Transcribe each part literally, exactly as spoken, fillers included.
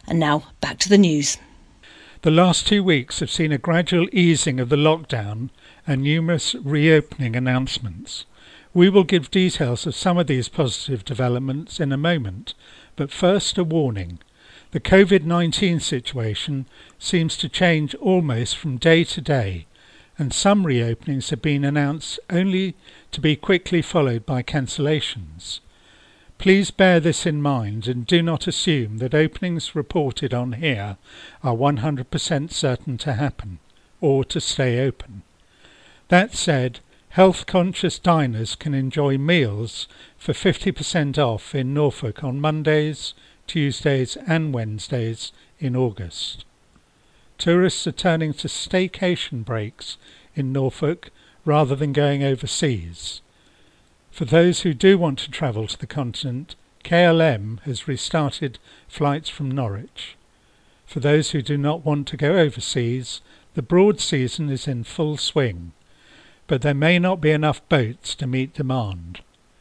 And now back to the news. The last two weeks have seen a gradual easing of the lockdown and numerous reopening announcements. We will give details of some of these positive developments in a moment, but first a warning. The covid nineteen situation seems to change almost from day to day, and some reopenings have been announced only to be quickly followed by cancellations. Please bear this in mind and do not assume that openings reported on here are one hundred percent certain to happen or to stay open. That said, health-conscious diners can enjoy meals for fifty percent off in Norfolk on Mondays, Tuesdays and Wednesdays in August. Tourists are turning to staycation breaks in Norfolk rather than going overseas. For those who do want to travel to the continent, K L M has restarted flights from Norwich. For those who do not want to go overseas, the Broad season is in full swing, but there may not be enough boats to meet demand.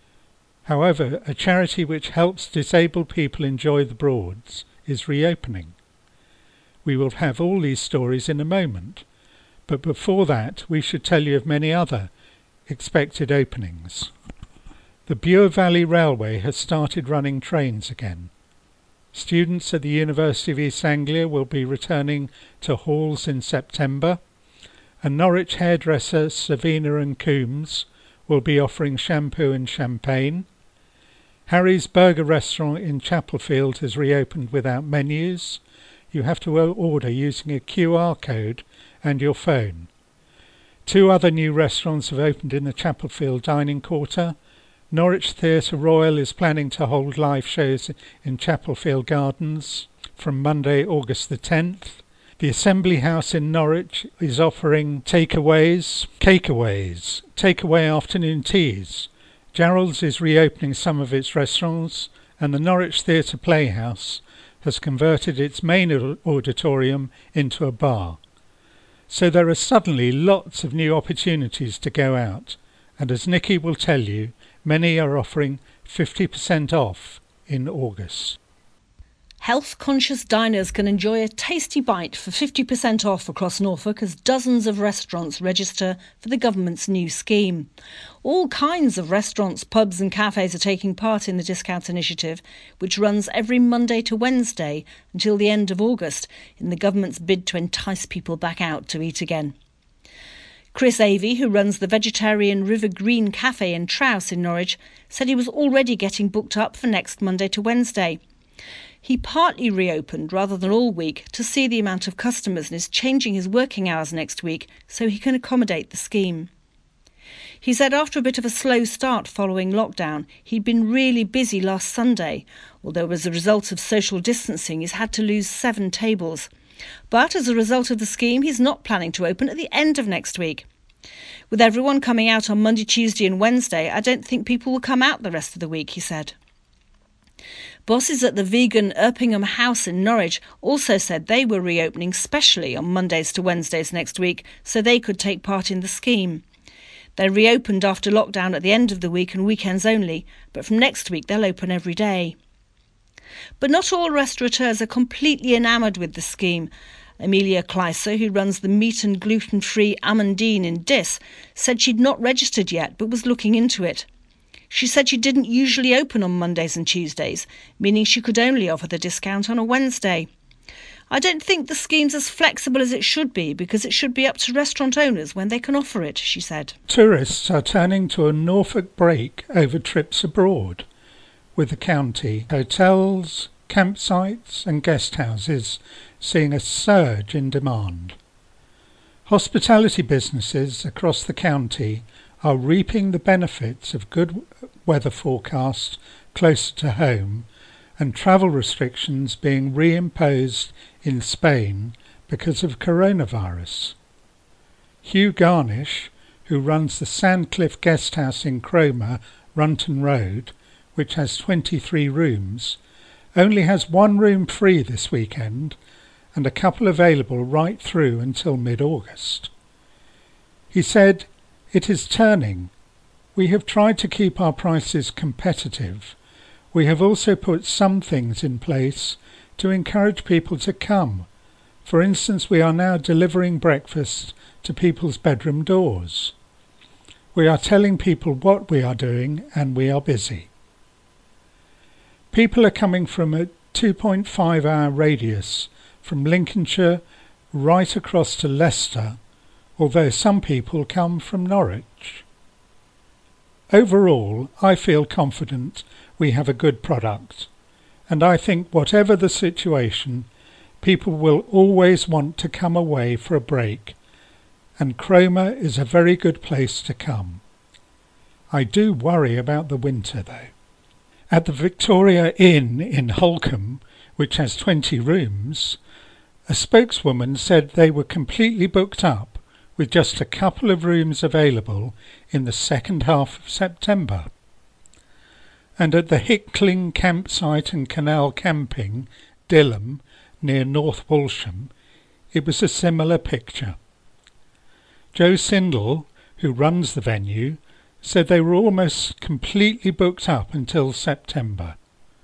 However, a charity which helps disabled people enjoy the Broads is reopening. We will have all these stories in a moment, but before that we should tell you of many other expected openings. The Bure Valley Railway has started running trains again. Students at the University of East Anglia will be returning to halls in September, and Norwich hairdresser Savina and Coombs will be offering shampoo and champagne. Harry's Burger Restaurant in Chapelfield has reopened without menus. You have to order using a Q R code and your phone. Two other new restaurants have opened in the Chapelfield dining quarter. Norwich Theatre Royal is planning to hold live shows in Chapelfield Gardens from Monday, August the tenth. The Assembly House in Norwich is offering takeaways, cakeaways, takeaway afternoon teas. Gerald's is reopening some of its restaurants, and the Norwich Theatre Playhouse has converted its main auditorium into a bar. So there are suddenly lots of new opportunities to go out, and as Nikki will tell you, many are offering fifty percent off in August. Health-conscious diners can enjoy a tasty bite for fifty percent off across Norfolk as dozens of restaurants register for the government's new scheme. All kinds of restaurants, pubs and cafes are taking part in the discount initiative, which runs every Monday to Wednesday until the end of August in the government's bid to entice people back out to eat again. Chris Avey, who runs the vegetarian River Green Cafe in Trowse in Norwich, said he was already getting booked up for next Monday to Wednesday. He partly reopened rather than all week to see the amount of customers and is changing his working hours next week so he can accommodate the scheme. He said after a bit of a slow start following lockdown, he'd been really busy last Sunday, although as a result of social distancing he's had to lose seven tables. But as a result of the scheme, he's not planning to open at the end of next week. With everyone coming out on Monday, Tuesday and Wednesday, I don't think people will come out the rest of the week, he said. Bosses at the vegan Erpingham House in Norwich also said they were reopening specially on Mondays to Wednesdays next week so they could take part in the scheme. They reopened after lockdown at the end of the week and weekends only, but from next week they'll open every day. But not all restaurateurs are completely enamoured with the scheme. Amelia Kleiser, who runs the meat and gluten-free Amandine in Diss, said she'd not registered yet but was looking into it. She said she didn't usually open on Mondays and Tuesdays, meaning she could only offer the discount on a Wednesday. I don't think the scheme's as flexible as it should be because it should be up to restaurant owners when they can offer it, she said. Tourists are turning to a Norfolk break over trips abroad, with the county, hotels, campsites and guest houses seeing a surge in demand. Hospitality businesses across the county are reaping the benefits of good weather forecasts closer to home and travel restrictions being reimposed in Spain because of coronavirus. Hugh Garnish, who runs the Sandcliffe Guesthouse in Cromer, Runton Road, which has twenty-three rooms, only has one room free this weekend and a couple available right through until mid-August. He said, "It is turning. We have tried to keep our prices competitive. We have also put some things in place to encourage people to come. For instance, we are now delivering breakfast to people's bedroom doors. We are telling people what we are doing, and we are busy. People are coming from a two point five hour radius from Lincolnshire right across to Leicester, although some people come from Norwich. Overall, I feel confident we have a good product, and I think whatever the situation, people will always want to come away for a break, and Cromer is a very good place to come. I do worry about the winter though. At the Victoria Inn in Holkham, which has twenty rooms, a spokeswoman said they were completely booked up with just a couple of rooms available in the second half of September. And at the Hickling campsite and canal camping, Dilham, near North Walsham, it was a similar picture. Joe Sindel, who runs the venue, said they were almost completely booked up until September.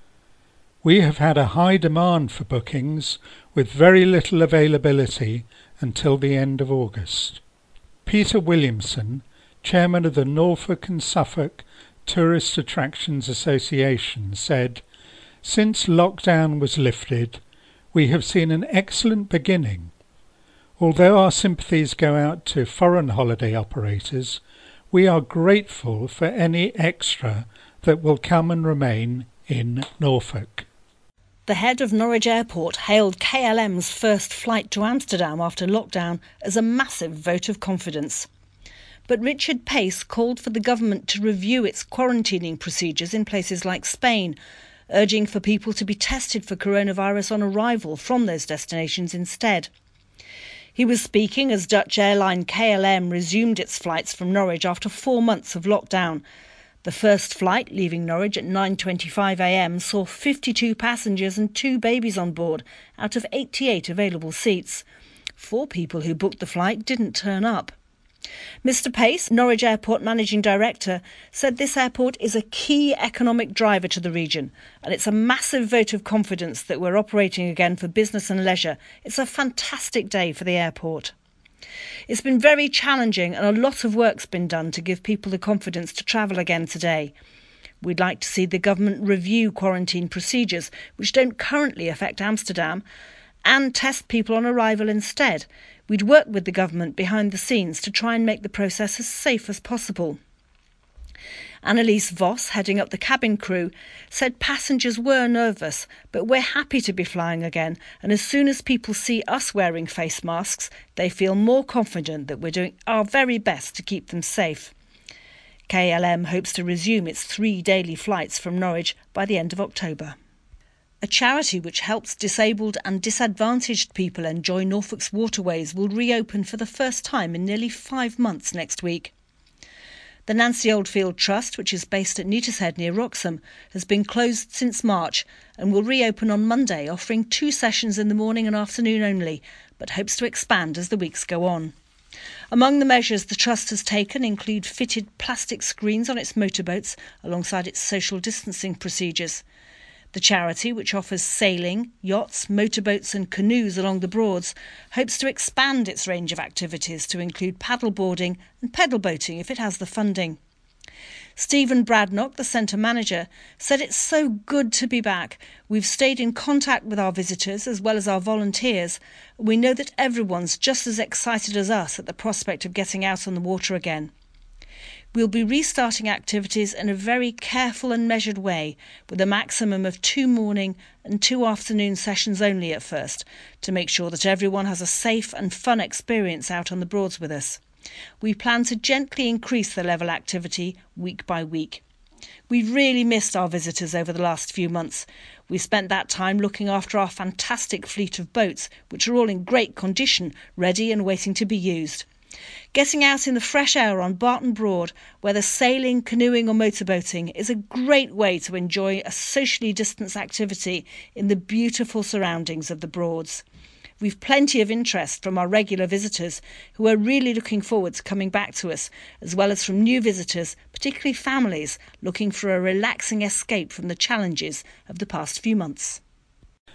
We have had a high demand for bookings with very little availability until the end of August. Peter Williamson, chairman of the Norfolk and Suffolk Tourist Attractions Association, said, "Since lockdown was lifted, we have seen an excellent beginning. Although our sympathies go out to foreign holiday operators, we are grateful for any extra that will come and remain in Norfolk." The head of Norwich Airport hailed K L M's first flight to Amsterdam after lockdown as a massive vote of confidence. But Richard Pace called for the government to review its quarantining procedures in places like Spain, urging for people to be tested for coronavirus on arrival from those destinations instead. He was speaking as Dutch airline K L M resumed its flights from Norwich after four months of lockdown. The first flight, leaving Norwich at nine twenty-five a m, saw fifty-two passengers and two babies on board, out of eighty-eight available seats. Four people who booked the flight didn't turn up. Mister Pace, Norwich Airport Managing Director, said this airport is a key economic driver to the region, and it's a massive vote of confidence that we're operating again for business and leisure. It's a fantastic day for the airport. It's been very challenging, and a lot of work's been done to give people the confidence to travel again today. We'd like to see the government review quarantine procedures, which don't currently affect Amsterdam, and test people on arrival instead. We'd work with the government behind the scenes to try and make the process as safe as possible. Annelies Vos, heading up the cabin crew, said passengers were nervous, but we're happy to be flying again, and as soon as people see us wearing face masks, they feel more confident that we're doing our very best to keep them safe. K L M hopes to resume its three daily flights from Norwich by the end of October. A charity which helps disabled and disadvantaged people enjoy Norfolk's waterways will reopen for the first time in nearly five months next week. The Nancy Oldfield Trust, which is based at Neatishead near Wroxham, has been closed since March and will reopen on Monday, offering two sessions in the morning and afternoon only, but hopes to expand as the weeks go on. Among the measures the Trust has taken include fitted plastic screens on its motorboats alongside its social distancing procedures. The charity, which offers sailing, yachts, motorboats and canoes along the Broads, hopes to expand its range of activities to include paddleboarding and pedal boating if it has the funding. Stephen Bradnock, the centre manager, said it's so good to be back. We've stayed in contact with our visitors as well as our volunteers. We know that everyone's just as excited as us at the prospect of getting out on the water again. We'll be restarting activities in a very careful and measured way, with a maximum of two morning and two afternoon sessions only at first, to make sure that everyone has a safe and fun experience out on the Broads with us. We plan to gently increase the level activity week by week. We've really missed our visitors over the last few months. We spent that time looking after our fantastic fleet of boats, which are all in great condition, ready and waiting to be used. Getting out in the fresh air on Barton Broad, whether sailing, canoeing or motorboating, is a great way to enjoy a socially distanced activity in the beautiful surroundings of the Broads. We've plenty of interest from our regular visitors who are really looking forward to coming back to us, as well as from new visitors, particularly families, looking for a relaxing escape from the challenges of the past few months.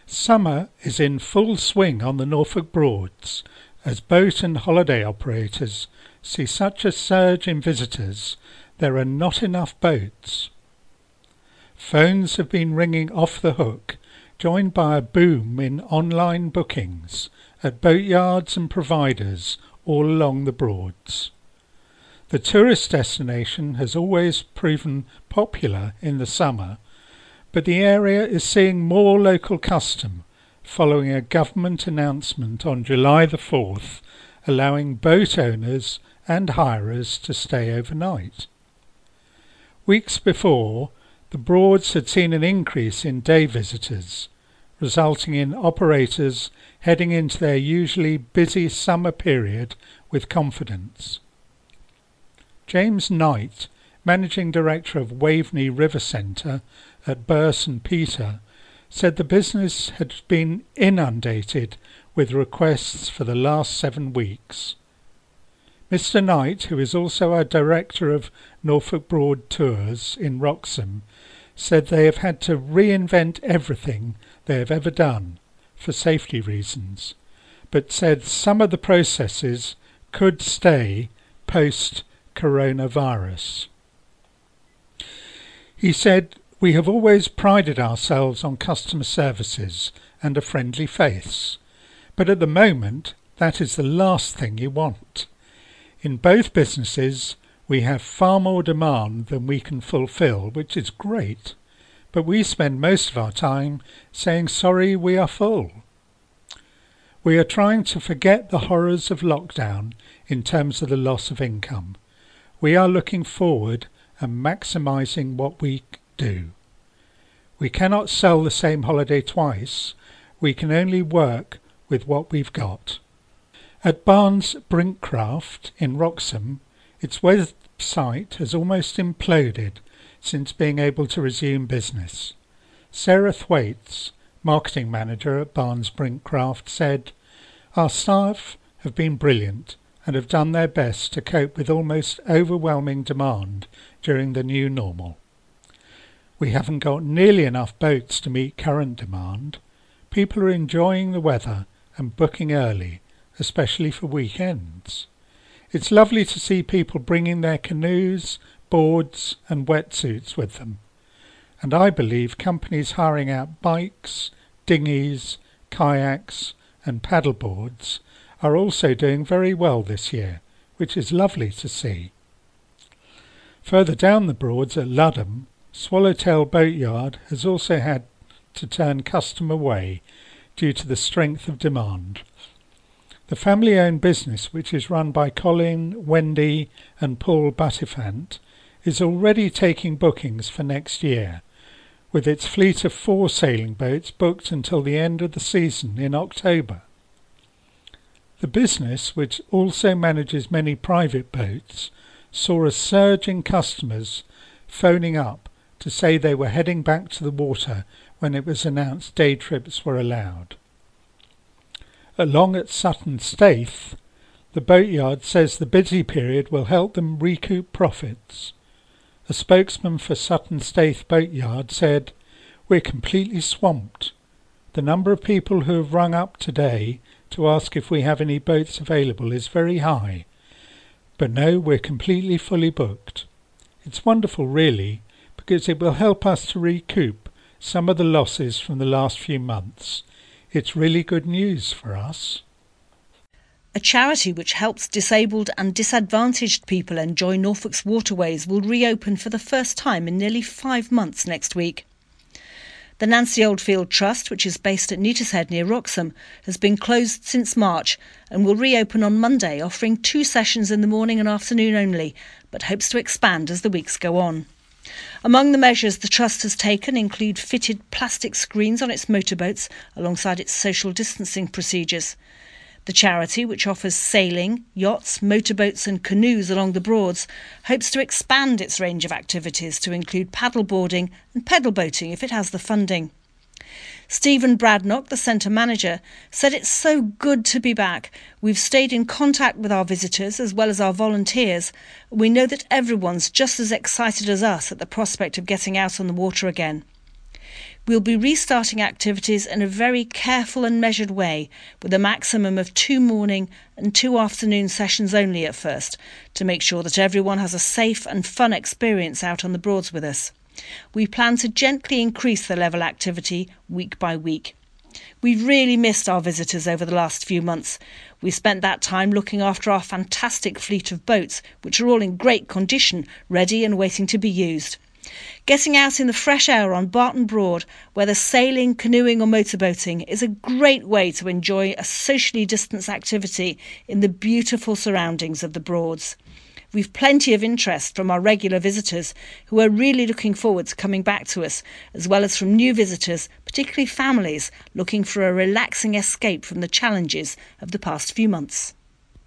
Summer is in full swing on the Norfolk Broads as boat and holiday operators see such a surge in visitors there are not enough boats. Phones have been ringing off the hook, joined by a boom in online bookings at boatyards and providers all along the Broads. The tourist destination has always proven popular in the summer, but the area is seeing more local custom following a government announcement on July the fourth allowing boat owners and hirers to stay overnight. Weeks before, the Broads had seen an increase in day visitors, resulting in operators heading into their usually busy summer period with confidence. James Knight, Managing Director of Waveney River Centre at Burse and Peter, said the business had been inundated with requests for the last seven weeks. Mister Knight, who is also our Director of Norfolk Broad Tours in Wroxham, said they have had to reinvent everything they have ever done for safety reasons, but said some of the processes could stay post-coronavirus. He said, "We have always prided ourselves on customer services and a friendly face, but at the moment that is the last thing you want. In both businesses we have far more demand than we can fulfill, which is great, but we spend most of our time saying sorry we are full. We are trying to forget the horrors of lockdown in terms of the loss of income. We are looking forward and maximising what we do. We cannot sell the same holiday twice. We can only work with what we've got." At Barnes Brinkcraft in Wroxham, its website has almost imploded since being able to resume business. Sarah Thwaites, marketing manager at Barnes Brinkcraft, said, "Our staff have been brilliant and have done their best to cope with almost overwhelming demand during the new normal. We haven't got nearly enough boats to meet current demand. People are enjoying the weather and booking early, especially for weekends. It's lovely to see people bringing their canoes, boards and wetsuits with them. And I believe companies hiring out bikes, dinghies, kayaks and paddleboards are also doing very well this year, which is lovely to see." Further down the Broads at Ludham, Swallowtail Boatyard has also had to turn custom away due to the strength of demand. The family-owned business, which is run by Colin, Wendy and Paul Buttifant, is already taking bookings for next year, with its fleet of four sailing boats booked until the end of the season in October. The business, which also manages many private boats, saw a surge in customers phoning up to say they were heading back to the water when it was announced day trips were allowed. Along at Sutton Staithe, the boatyard says the busy period will help them recoup profits. A spokesman for Sutton Staithe Boatyard said, "We're completely swamped. The number of people who have rung up today to ask if we have any boats available is very high. But no, we're completely fully booked. It's wonderful really, because it will help us to recoup some of the losses from the last few months. It's really good news for us." A charity which helps disabled and disadvantaged people enjoy Norfolk's waterways will reopen for the first time in nearly five months next week. The Nancy Oldfield Trust, which is based at Neatishead near Wroxham, has been closed since March and will reopen on Monday, offering two sessions in the morning and afternoon only, but hopes to expand as the weeks go on. Among the measures the Trust has taken include fitted plastic screens on its motorboats alongside its social distancing procedures. The charity, which offers sailing, yachts, motorboats and canoes along the Broads, hopes to expand its range of activities to include paddleboarding and pedal boating if it has the funding. Stephen Bradnock, the centre manager, said it's so good to be back. We've stayed in contact with our visitors as well as our volunteers. We know that everyone's just as excited as us at the prospect of getting out on the water again. We'll be restarting activities in a very careful and measured way, with a maximum of two morning and two afternoon sessions only at first, to make sure that everyone has a safe and fun experience out on the Broads with us. We plan to gently increase the level activity week by week. We've really missed our visitors over the last few months. We spent that time looking after our fantastic fleet of boats, which are all in great condition, ready and waiting to be used. Getting out in the fresh air on Barton Broad, whether sailing, canoeing or motorboating, is a great way to enjoy a socially distanced activity in the beautiful surroundings of the Broads. We've plenty of interest from our regular visitors who are really looking forward to coming back to us, as well as from new visitors, particularly families looking for a relaxing escape from the challenges of the past few months.